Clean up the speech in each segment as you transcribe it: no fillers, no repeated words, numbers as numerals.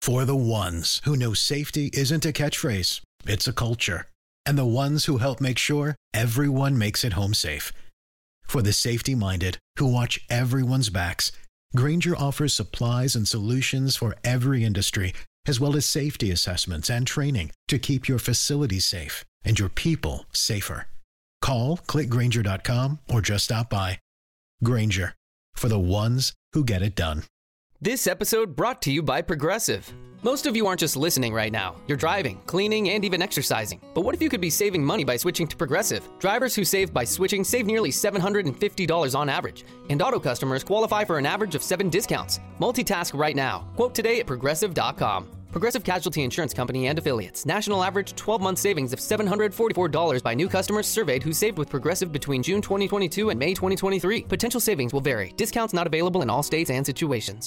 For the ones who know safety isn't a catchphrase, it's a culture. And the ones who help make sure everyone makes it home safe. For the safety-minded who watch everyone's backs, Grainger offers supplies and solutions for every industry, as well as safety assessments and training to keep your facilities safe and your people safer. Call, click Grainger.com, or just stop by. Grainger, for the ones who get it done. This episode brought to you by Progressive. Most of you aren't just listening right now. You're driving, cleaning, and even exercising. But what if you could be saving money by switching to Progressive? Drivers who save by switching save nearly $750 on average. And auto customers qualify for an average of 7 discounts. Multitask right now. Quote today at Progressive.com. Progressive Casualty Insurance Company and Affiliates. National average 12-month savings of $744 by new customers surveyed who saved with Progressive between June 2022 and May 2023. Potential savings will vary. Discounts not available in all states and situations.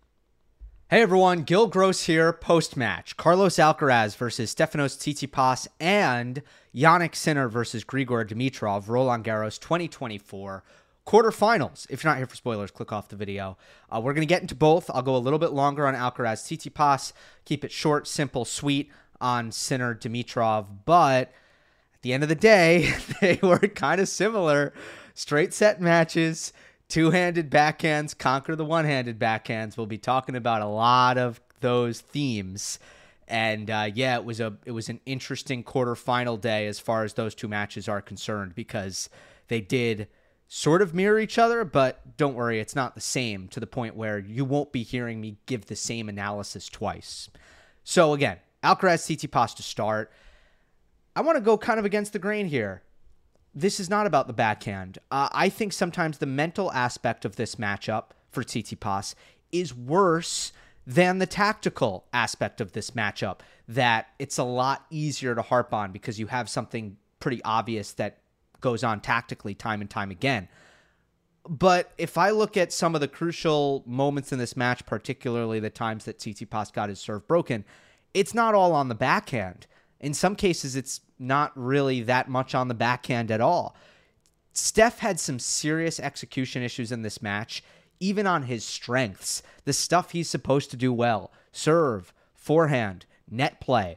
Hey everyone, Gil Gross here, post-match. Carlos Alcaraz versus Stefanos Tsitsipas and Jannik Sinner versus Grigor Dimitrov, Roland Garros 2024 quarterfinals. If you're not here for spoilers, click off the video. We're going to get into both. I'll go a little bit longer on Alcaraz Tsitsipas, keep it short, simple, sweet on Sinner Dimitrov, but at the end of the day, they were kind of similar. Straight set matches. Two-handed backhands conquer the one-handed backhands. We'll be talking about a lot of those themes. And it was an interesting quarterfinal day as far as those two matches are concerned, because they did sort of mirror each other, but don't worry, it's not the same, to the point where you won't be hearing me give the same analysis twice. So again, Alcaraz Tsitsipas to start. I want to go kind of against the grain here. This is not about the backhand. I think sometimes the mental aspect of this matchup for Tsitsipas is worse than the tactical aspect of this matchup, that it's a lot easier to harp on because you have something pretty obvious that goes on tactically time and time again. But if I look at some of the crucial moments in this match, particularly the times that Tsitsipas got his serve broken, it's not all on the backhand. In some cases, it's not really that much on the backhand at all. Steph had some serious execution issues in this match, even on his strengths, the stuff he's supposed to do well: serve, forehand, net play.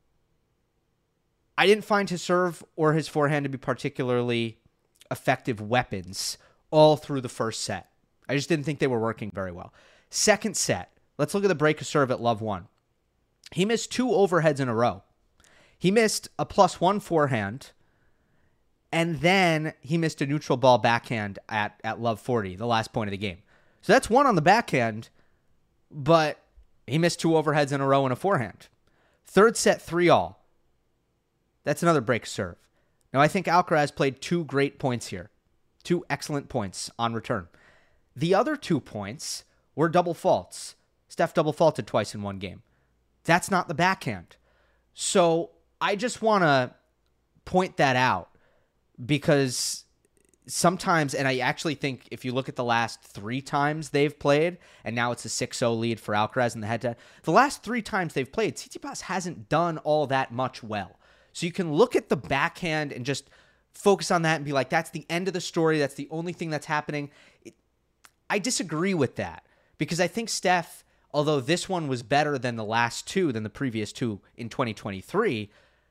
I didn't find his serve or his forehand to be particularly effective weapons all through the first set. I just didn't think they were working very well. Second set, let's look at the break of serve at Love 1. He missed 2 overheads in a row. He missed a +1 forehand, and then he missed a neutral ball backhand at Love 40, the last point of the game. So that's 1 on the backhand, but he missed 2 overheads in a row and a forehand. Third set, 3-all. That's another break serve. Now, I think Alcaraz played 2 great points here. 2 excellent points on return. The other 2 points were double faults. Steph double faulted twice in one game. That's not the backhand. So I just want to point that out, because sometimes, and I actually think if you look at the last 3 times they've played, and now it's a 6-0 lead for Alcaraz in the head-to-head, the last 3 times they've played, Tsitsipas hasn't done all that much well. So you can look at the backhand and just focus on that and be like, that's the end of the story. That's the only thing that's happening. I disagree with that, because I think Steph, although this one was better than the last 2, than the previous 2 in 2023,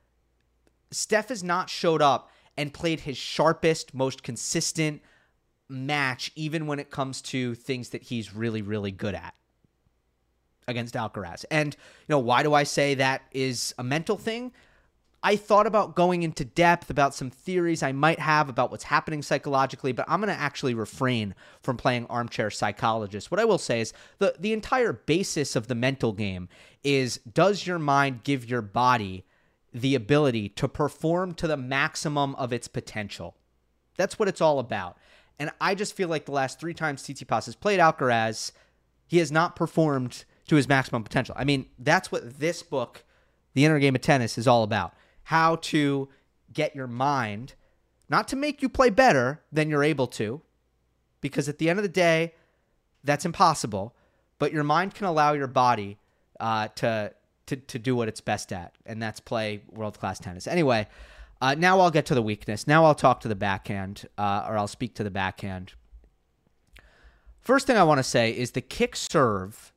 Steph has not showed up and played his sharpest, most consistent match, even when it comes to things that he's really, really good at against Alcaraz. And, why do I say that is a mental thing? I thought about going into depth about some theories I might have about what's happening psychologically, but I'm going to actually refrain from playing armchair psychologist. What I will say is the entire basis of the mental game is, does your mind give your body the ability to perform to the maximum of its potential? That's what it's all about. And I just feel like the last 3 times Tsitsipas has played Alcaraz, he has not performed to his maximum potential. I mean, that's what this book, The Inner Game of Tennis, is all about. How to get your mind, not to make you play better than you're able to, because at the end of the day, that's impossible, but your mind can allow your body to do what it's best at, and that's play world-class tennis. Anyway, now I'll get to the weakness. Now I'll talk to the backhand, or I'll speak to the backhand. First thing I want to say is the kick serve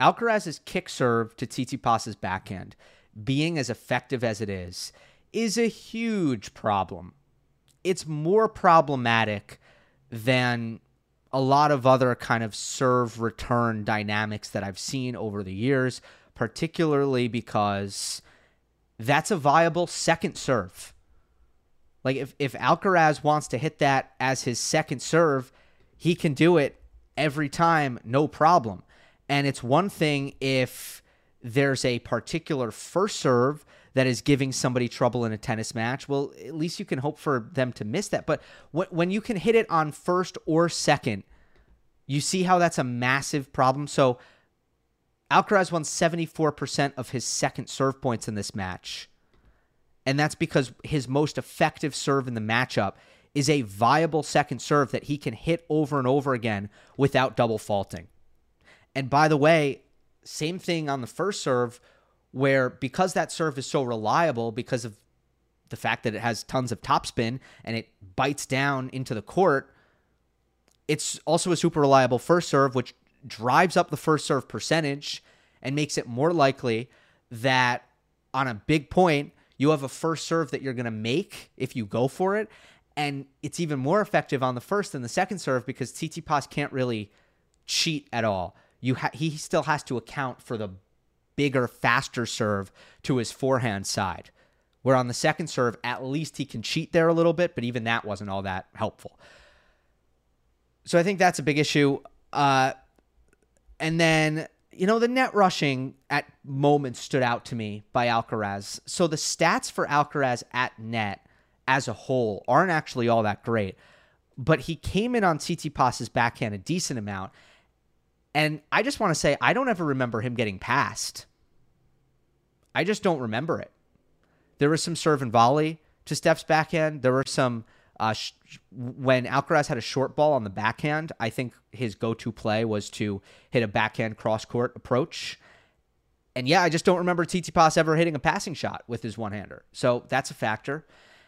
Alcaraz's kick serve to Tsitsipas's backhand, being as effective as it is a huge problem. It's more problematic than a lot of other kind of serve return dynamics that I've seen over the years, particularly because that's a viable second serve. Like if Alcaraz wants to hit that as his second serve, he can do it every time, no problem. And it's one thing if there's a particular first serve that is giving somebody trouble in a tennis match. Well, at least you can hope for them to miss that. But when you can hit it on first or second, you see how that's a massive problem. So Alcaraz won 74% of his second serve points in this match. And that's because his most effective serve in the matchup is a viable second serve that he can hit over and over again without double faulting. And by the way, same thing on the first serve, where because that serve is so reliable because of the fact that it has tons of topspin and it bites down into the court, it's also a super reliable first serve, which drives up the first serve percentage and makes it more likely that on a big point, you have a first serve that you're going to make if you go for it. And it's even more effective on the first than the second serve because Tsitsipas can't really cheat at all. He still has to account for the bigger, faster serve to his forehand side. Where on the second serve, at least he can cheat there a little bit, but even that wasn't all that helpful. So I think that's a big issue. And then, the net rushing at moments stood out to me by Alcaraz. So the stats for Alcaraz at net as a whole aren't actually all that great. But he came in on Tsitsipas's backhand a decent amount. And I just want to say, I don't ever remember him getting passed. I just don't remember it. There was some serve and volley to Steph's backhand. There were some, when Alcaraz had a short ball on the backhand, I think his go-to play was to hit a backhand cross-court approach. And yeah, I just don't remember Tsitsipas ever hitting a passing shot with his one-hander. So that's a factor.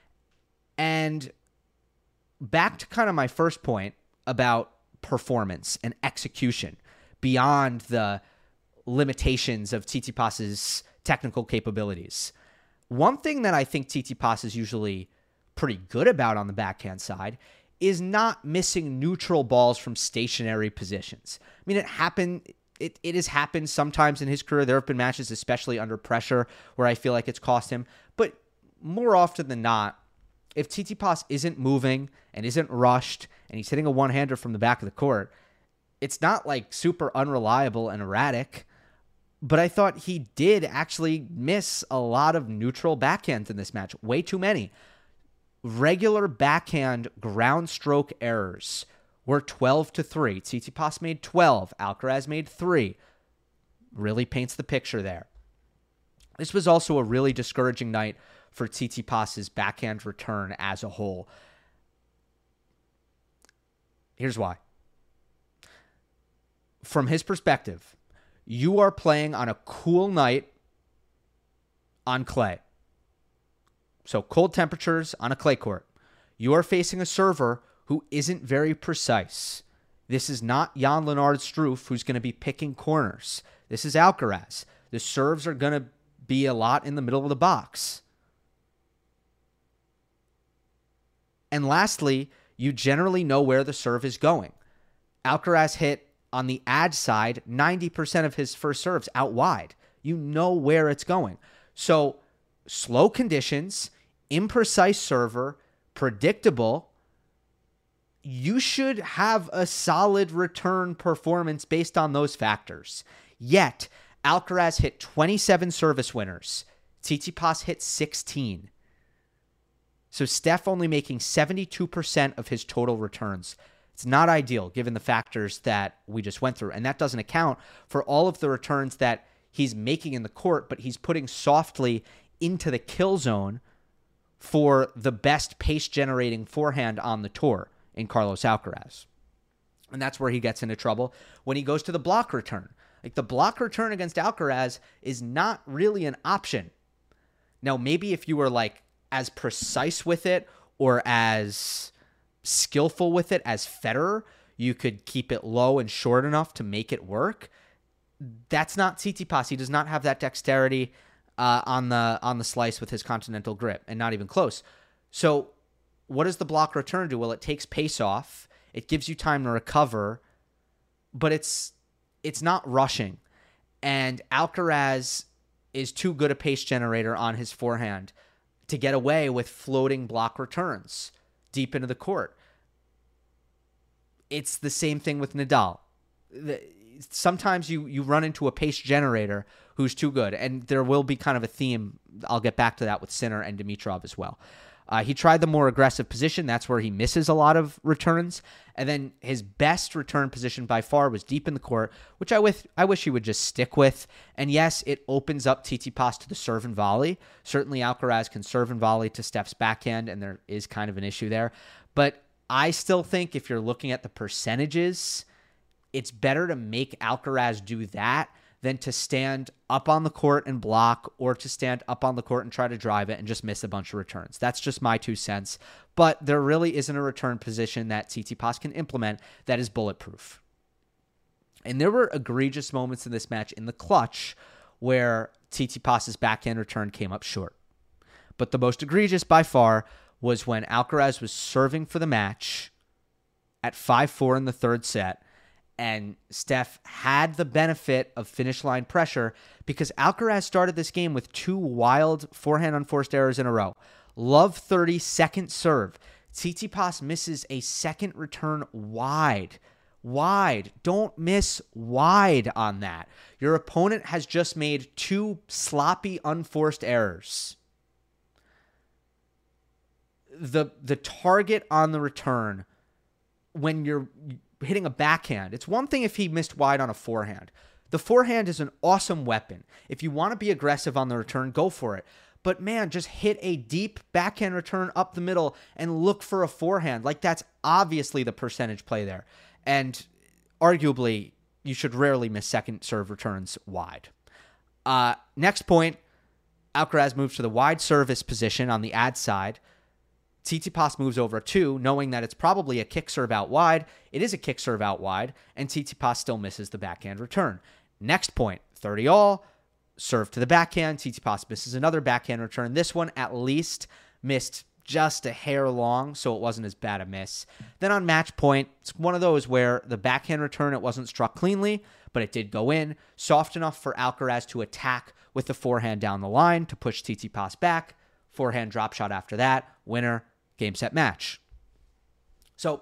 And back to kind of my first point about performance and execution beyond the limitations of Tsitsipas's technical capabilities. One thing that I think Tsitsipas is usually pretty good about on the backhand side is not missing neutral balls from stationary positions. I mean, it has happened sometimes in his career. There have been matches, especially under pressure, where I feel like it's cost him. But more often than not, if Tsitsipas isn't moving and isn't rushed and he's hitting a one-hander from the back of the court, it's not like super unreliable and erratic. But I thought he did actually miss a lot of neutral backhands in this match. Way too many. Regular backhand ground stroke errors were 12-3. Tsitsipas made 12. Alcaraz made 3. Really paints the picture there. This was also a really discouraging night for Tsitsipas's backhand return as a whole. Here's why. From his perspective, you are playing on a cool night on clay. So cold temperatures on a clay court. You are facing a server who isn't very precise. This is not Jan-Lennard Struff, who's going to be picking corners. This is Alcaraz. The serves are going to be a lot in the middle of the box. And lastly, you generally know where the serve is going. Alcaraz hit on the ad side 90% of his first serves out wide. You know where it's going. So slow conditions, imprecise server, predictable. You should have a solid return performance based on those factors. Yet, Alcaraz hit 27 service winners. Tsitsipas hit 16. So Steph only making 72% of his total returns. It's not ideal given the factors that we just went through. And that doesn't account for all of the returns that he's making in the court, but he's putting softly into the kill zone for the best pace-generating forehand on the tour in Carlos Alcaraz. And that's where he gets into trouble when he goes to the block return. Like, the block return against Alcaraz is not really an option. Now, maybe if you were like as precise with it or as skillful with it as Federer, you could keep it low and short enough to make it work. That's not Tsitsipas. He does not have that dexterity on the slice with his continental grip, and not even close. So what does the block return do? Well, it takes pace off. It gives you time to recover, but it's not rushing. And Alcaraz is too good a pace generator on his forehand to get away with floating block returns deep into the court. It's the same thing with Nadal. Sometimes you run into a pace generator who's too good, and there will be kind of a theme. I'll get back to that with Sinner and Dimitrov as well. He tried the more aggressive position. That's where he misses a lot of returns. And then his best return position by far was deep in the court, which I wish he would just stick with. And yes, it opens up Tsitsipas to the serve and volley. Certainly Alcaraz can serve and volley to Steph's backhand, and there is kind of an issue there. But I still think if you're looking at the percentages, it's better to make Alcaraz do that than to stand up on the court and block, or to stand up on the court and try to drive it and just miss a bunch of returns. That's just my 2 cents. But there really isn't a return position that Tsitsipas can implement that is bulletproof. And there were egregious moments in this match in the clutch where Tsitsipas's backhand return came up short. But the most egregious by far was when Alcaraz was serving for the match at 5-4 in the third set, and Steph had the benefit of finish line pressure because Alcaraz started this game with 2 wild forehand unforced errors in a row. Love 30 second serve. Tsitsipas misses a second return wide. Wide. Don't miss wide on that. Your opponent has just made 2 sloppy unforced errors. The target on the return, when you're hitting a backhand, it's one thing if he missed wide on a forehand. The forehand is an awesome weapon. If you want to be aggressive on the return, go for it. But man, just hit a deep backhand return up the middle and look for a forehand. Like, that's obviously the percentage play there. And arguably, you should rarely miss second serve returns wide. Next point, Alcaraz moves to the wide service position on the ad side. Tsitsipas moves over 2, knowing that it's probably a kick serve out wide. It is a kick serve out wide, and Tsitsipas still misses the backhand return. Next point, 30 all, serve to the backhand. Tsitsipas misses another backhand return. This one at least missed just a hair long, so it wasn't as bad a miss. Then on match point, it's one of those where the backhand return, it wasn't struck cleanly, but it did go in, soft enough for Alcaraz to attack with the forehand down the line to push Tsitsipas back. Forehand drop shot after that, winner. Game, set, match. So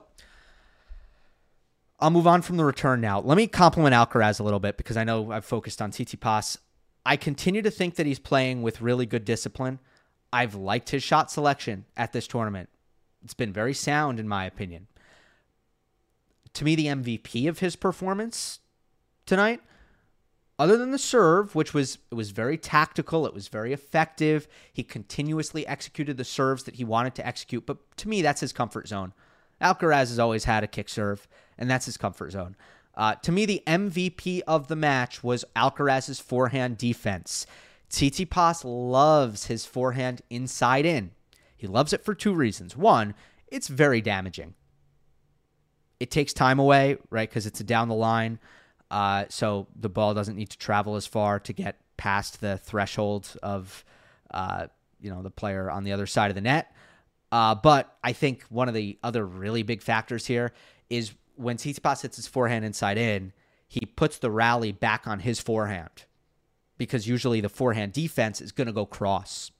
I'll move on from the return now. Let me compliment Alcaraz a little bit because I know I've focused on Tsitsipas. I continue to think that he's playing with really good discipline. I've liked his shot selection at this tournament. It's been very sound in my opinion. To me, the MVP of his performance tonight, other than the serve, which was very tactical, it was very effective. He continuously executed the serves that he wanted to execute. But to me, that's his comfort zone. Alcaraz has always had a kick serve, and that's his comfort zone. To me, the MVP of the match was Alcaraz's forehand defense. Tsitsipas loves his forehand inside in. He loves it for 2 reasons. One, it's very damaging. It takes time away, right, because it's a down the line. So the ball doesn't need to travel as far to get past the threshold of, the player on the other side of the net. But I think one of the other really big factors here is when Tsitsipas hits his forehand inside in, he puts the rally back on his forehand because usually the forehand defense is going to go cross.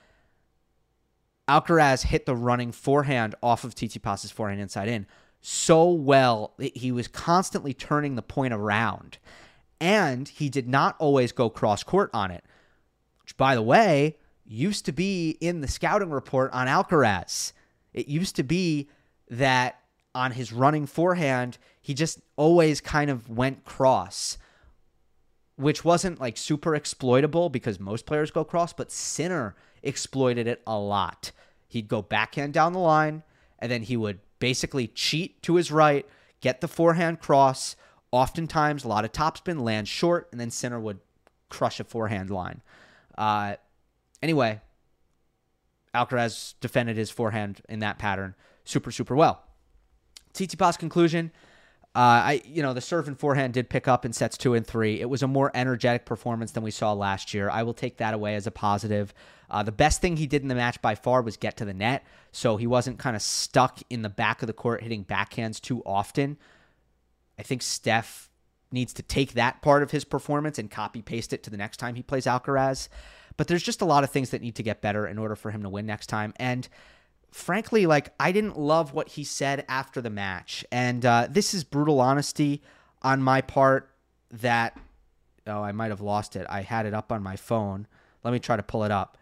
Alcaraz hit the running forehand off of Tsitsipas's forehand inside in so well. He was constantly turning the point around, and he did not always go cross court on it, which, by the way, used to be in the scouting report on Alcaraz. It used to be that on his running forehand, he just always kind of went cross, which wasn't like super exploitable because most players go cross, but Sinner exploited it a lot. He'd go backhand down the line, and then he would basically cheat to his right, get the forehand cross. Oftentimes, a lot of topspin, land short, and then Sinner would crush a forehand line. Anyway, Alcaraz defended his forehand in that pattern super, super well. Tsitsipas' conclusion, The serve and forehand did pick up in sets 2 and 3. It was a more energetic performance than we saw last year. I will take that away as a positive. The best thing he did in the match by far was get to the net, so he wasn't kind of stuck in the back of the court hitting backhands too often. I think Steph needs to take that part of his performance and copy-paste it to the next time he plays Alcaraz. But there's just a lot of things that need to get better in order for him to win next time. And frankly, I didn't love what he said after the match. And this is brutal honesty on my part that, I might have lost it. I had it up on my phone. Let me try to pull it up.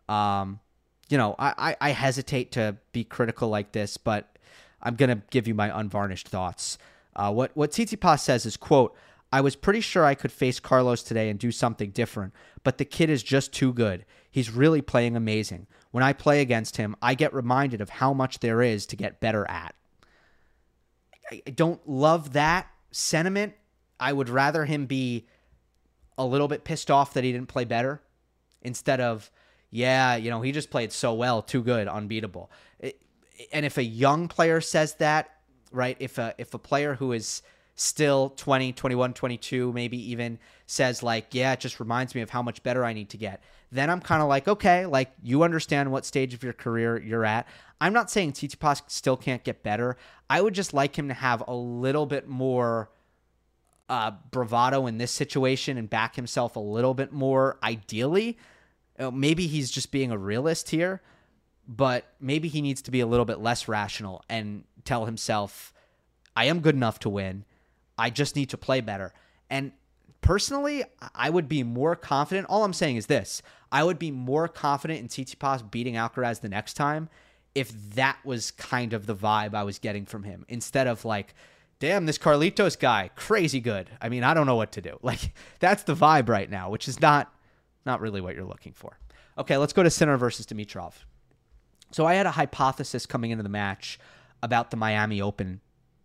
I hesitate to be critical like this, but I'm going to give you my unvarnished thoughts. What Tsitsipas says is, quote, "I was pretty sure I could face Carlos today and do something different, but the kid is just too good. He's really playing amazing. When I play against him, I get reminded of how much there is to get better at." I don't love that sentiment. I would rather him be a little bit pissed off that he didn't play better instead of, he just played so well, too good, unbeatable. And if a young player says that, right, if a player who is still 20, 21, 22, maybe even says it just reminds me of how much better I need to get, then I'm kind of like, okay, you understand what stage of your career you're at. I'm not saying Tsitsipas still can't get better. I would just like him to have a little bit more bravado in this situation and back himself a little bit more ideally. Maybe he's just being a realist here, but maybe he needs to be a little bit less rational and tell himself, I am good enough to win. I just need to play better. And personally, I would be more confident. All I'm saying is this. I would be more confident in Tsitsipas beating Alcaraz the next time if that was kind of the vibe I was getting from him. Instead of damn, this Carlitos guy, crazy good. I mean, I don't know what to do. That's the vibe right now, which is not really what you're looking for. Okay, let's go to Sinner versus Dimitrov. So I had a hypothesis coming into the match about the Miami Open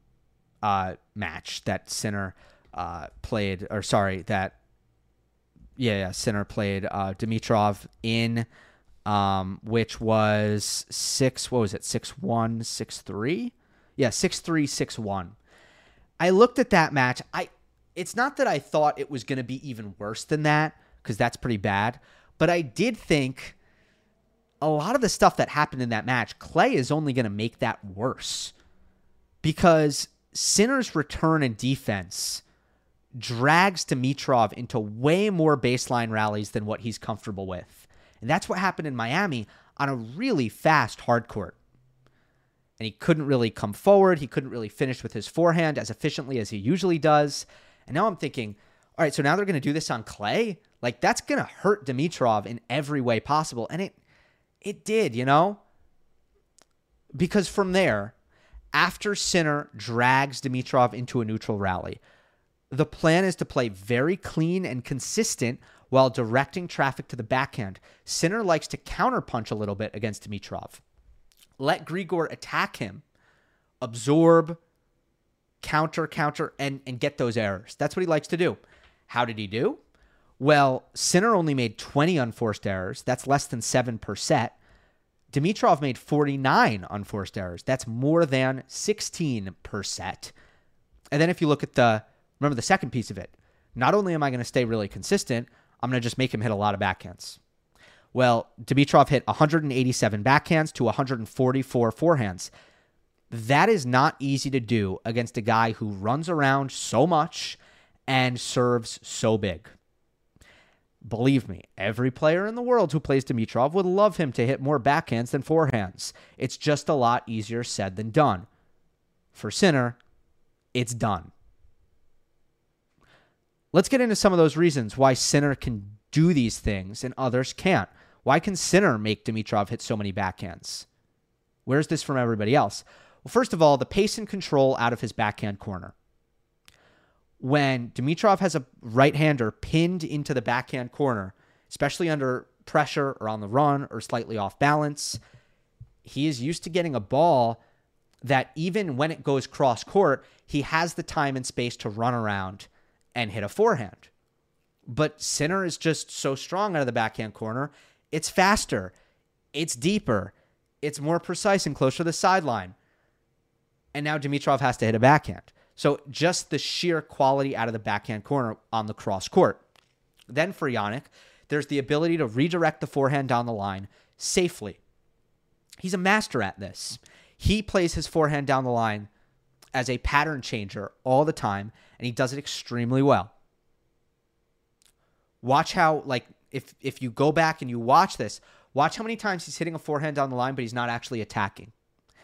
match that Sinner played, Sinner played Dimitrov in, which was 6-1, 6-3? Yeah, 6-3, 6-1. I looked at that match. It's not that I thought it was going to be even worse than that, because that's pretty bad, but I did think a lot of the stuff that happened in that match, Clay is only going to make that worse, because Sinner's return and defense drags Dimitrov into way more baseline rallies than what he's comfortable with. And that's what happened in Miami on a really fast hard court. And he couldn't really come forward. He couldn't really finish with his forehand as efficiently as he usually does. And now I'm thinking, all right, so now they're going to do this on clay? That's going to hurt Dimitrov in every way possible. And it did, Because from there, after Sinner drags Dimitrov into a neutral rally, the plan is to play very clean and consistent while directing traffic to the backhand. Sinner likes to counterpunch a little bit against Dimitrov. Let Grigor attack him, absorb, counter, and get those errors. That's what he likes to do. How did he do? Well, Sinner only made 20 unforced errors. That's less than 7 per set. Dimitrov made 49 unforced errors. That's more than 16 per set. And then if you look at remember the second piece of it, not only am I going to stay really consistent, I'm going to just make him hit a lot of backhands. Well, Dimitrov hit 187 backhands to 144 forehands. That is not easy to do against a guy who runs around so much and serves so big. Believe me, every player in the world who plays Dimitrov would love him to hit more backhands than forehands. It's just a lot easier said than done. For Sinner, it's done. Let's get into some of those reasons why Sinner can do these things and others can't. Why can Sinner make Dimitrov hit so many backhands? Where's this from everybody else? Well, first of all, the pace and control out of his backhand corner. When Dimitrov has a right-hander pinned into the backhand corner, especially under pressure or on the run or slightly off balance, he is used to getting a ball that even when it goes cross-court, he has the time and space to run around and hit a forehand. But Sinner is just so strong out of the backhand corner. It's faster. It's deeper. It's more precise and closer to the sideline. And now Dimitrov has to hit a backhand. So just the sheer quality out of the backhand corner on the cross court. Then for Jannik, there's the ability to redirect the forehand down the line safely. He's a master at this. He plays his forehand down the line as a pattern changer all the time, and he does it extremely well. Watch how, like, if you go back and you watch this, watch how many times he's hitting a forehand down the line, but he's not actually attacking.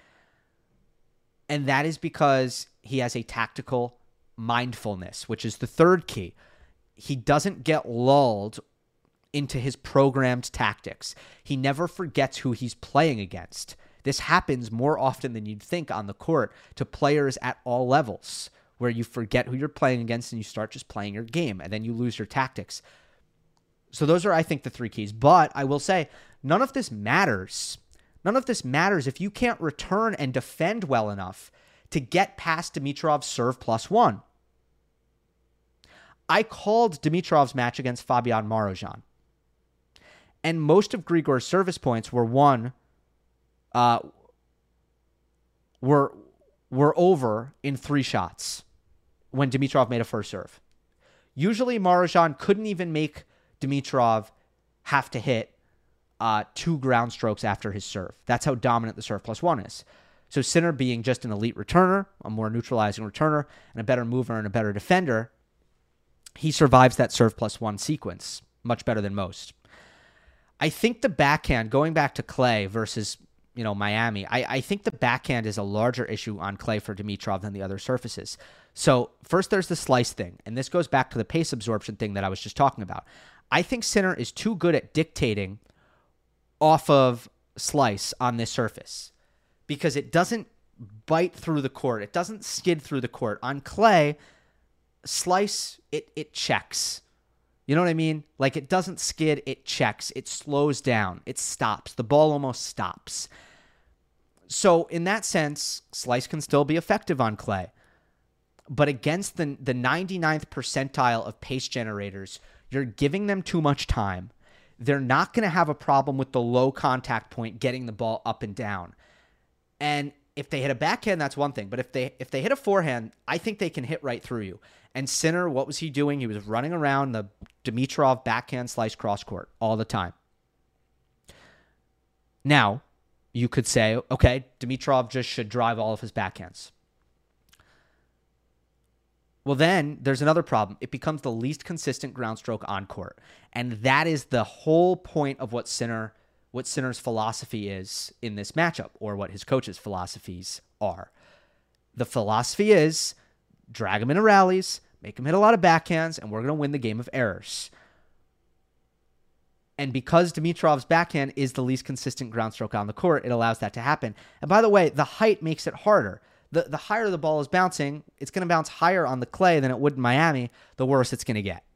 And that is because he has a tactical mindfulness, which is the third key. He doesn't get lulled into his programmed tactics. He never forgets who he's playing against. This happens more often than you'd think on the court to players at all levels, where you forget who you're playing against and you start just playing your game, and then you lose your tactics. So those are, I think, the three keys. But I will say, none of this matters. None of this matters if you can't return and defend well enough to get past Dimitrov's serve +1. I called Dimitrov's match against Fabian Marozsan, and most of Grigor's service points were over in 3 shots when Dimitrov made a first serve. Usually Marozsan couldn't even make Dimitrov have to hit 2 ground strokes after his serve. That's how dominant the serve +1 is. So Sinner, being just an elite returner, a more neutralizing returner, and a better mover and a better defender, he survives that serve +1 sequence much better than most. I think the backhand, going back to clay versus Miami, I think the backhand is a larger issue on clay for Dimitrov than the other surfaces. So first there's the slice thing, and this goes back to the pace absorption thing that I was just talking about. I think Sinner is too good at dictating off of slice on this surface because it doesn't bite through the court. It doesn't skid through the court. On clay, slice, it checks. You know what I mean? Like, it doesn't skid, it checks. It slows down. It stops. The ball almost stops. So in that sense, slice can still be effective on clay. But against the 99th percentile of pace generators, you're giving them too much time. They're not going to have a problem with the low contact point getting the ball up and down. And if they hit a backhand, that's one thing. But if they hit a forehand, I think they can hit right through you. And Sinner, what was he doing? He was running around the Dimitrov backhand slice cross court all the time. Now, you could say, okay, Dimitrov just should drive all of his backhands. Well, then there's another problem. It becomes the least consistent ground stroke on court. And that is the whole point of what Sinner's philosophy is in this matchup, or what his coach's philosophies are. The philosophy is drag him into rallies, make him hit a lot of backhands, and we're going to win the game of errors. And because Dimitrov's backhand is the least consistent ground stroke on the court, it allows that to happen. And by the way, the height makes it harder. The higher the ball is bouncing, it's going to bounce higher on the clay than it would in Miami, the worse it's going to get.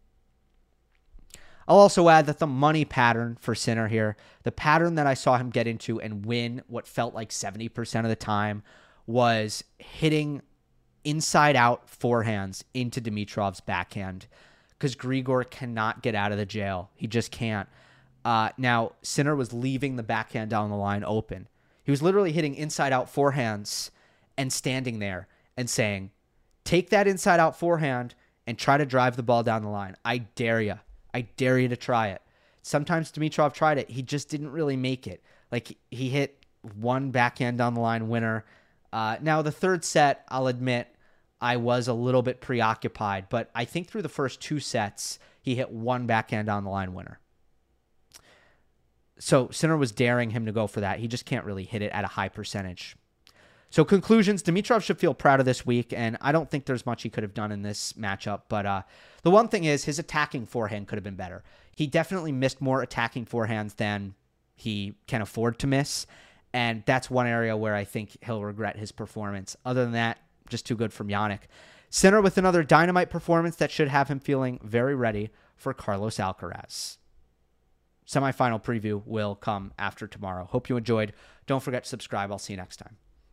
I'll also add that the money pattern for Sinner here, the pattern that I saw him get into and win what felt like 70% of the time, was hitting inside-out forehands into Dimitrov's backhand, because Grigor cannot get out of the jail. He just can't. Now, Sinner was leaving the backhand down the line open. He was literally hitting inside-out forehands and standing there and saying, take that inside-out forehand and try to drive the ball down the line. I dare you. I dare you to try it. Sometimes Dimitrov tried it. He just didn't really make it. Like, he hit one backhand down the line winner. Now, the third set, I'll admit, I was a little bit preoccupied, but I think through the first 2 sets, he hit one backhand down the line winner. So Sinner was daring him to go for that. He just can't really hit it at a high percentage. So conclusions, Dimitrov should feel proud of this week, and I don't think there's much he could have done in this matchup, but the one thing is his attacking forehand could have been better. He definitely missed more attacking forehands than he can afford to miss, and that's one area where I think he'll regret his performance. Other than that, just too good from Jannik. Sinner with another dynamite performance that should have him feeling very ready for Carlos Alcaraz. Semifinal preview will come after tomorrow. Hope you enjoyed. Don't forget to subscribe. I'll see you next time.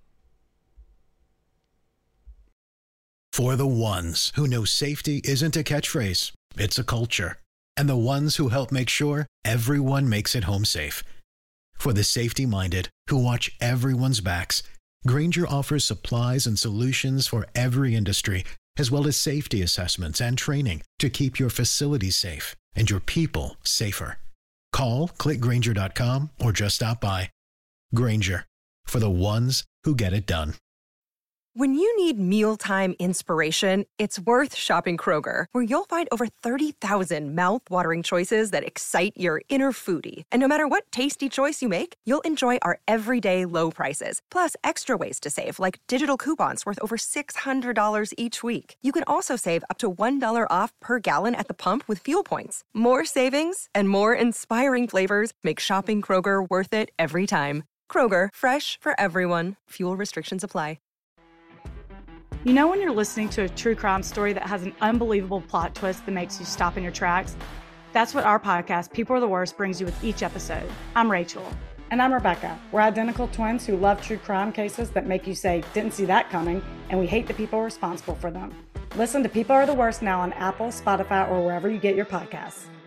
For the ones who know safety isn't a catchphrase, it's a culture. And the ones who help make sure everyone makes it home safe. For the safety-minded who watch everyone's backs, Grainger offers supplies and solutions for every industry, as well as safety assessments and training to keep your facilities safe and your people safer. Call, click Grainger.com, or just stop by. Grainger, for the ones who get it done. When you need mealtime inspiration, it's worth shopping Kroger, where you'll find over 30,000 mouth-watering choices that excite your inner foodie. And no matter what tasty choice you make, you'll enjoy our everyday low prices, plus extra ways to save, like digital coupons worth over $600 each week. You can also save up to $1 off per gallon at the pump with fuel points. More savings and more inspiring flavors make shopping Kroger worth it every time. Kroger, fresh for everyone. Fuel restrictions apply. You know when you're listening to a true crime story that has an unbelievable plot twist that makes you stop in your tracks? That's what our podcast, People Are the Worst, brings you with each episode. I'm Rachel. And I'm Rebecca. We're identical twins who love true crime cases that make you say, didn't see that coming, and we hate the people responsible for them. Listen to People Are the Worst now on Apple, Spotify, or wherever you get your podcasts.